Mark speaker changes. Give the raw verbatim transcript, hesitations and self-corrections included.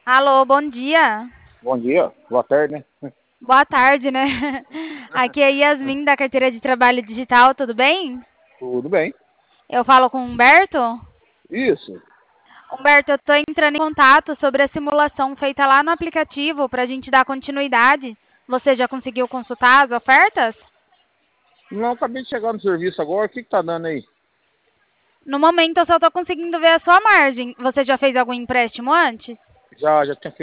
Speaker 1: Alô, bom dia.
Speaker 2: Bom dia, boa tarde, né?
Speaker 1: Boa tarde, né? Aqui é Yasmin da carteira de trabalho digital, tudo bem?
Speaker 2: Tudo bem.
Speaker 1: Eu falo com o Humberto.
Speaker 2: Isso.
Speaker 1: Humberto, eu estou entrando em contato sobre a simulação feita lá no aplicativo para a gente dar continuidade. Você já conseguiu consultar as ofertas?
Speaker 2: Não, acabei de chegar no serviço agora, o que que tá dando aí?
Speaker 1: No momento eu só estou conseguindo ver a sua margem. Você já fez algum empréstimo antes?
Speaker 2: Já, já tinha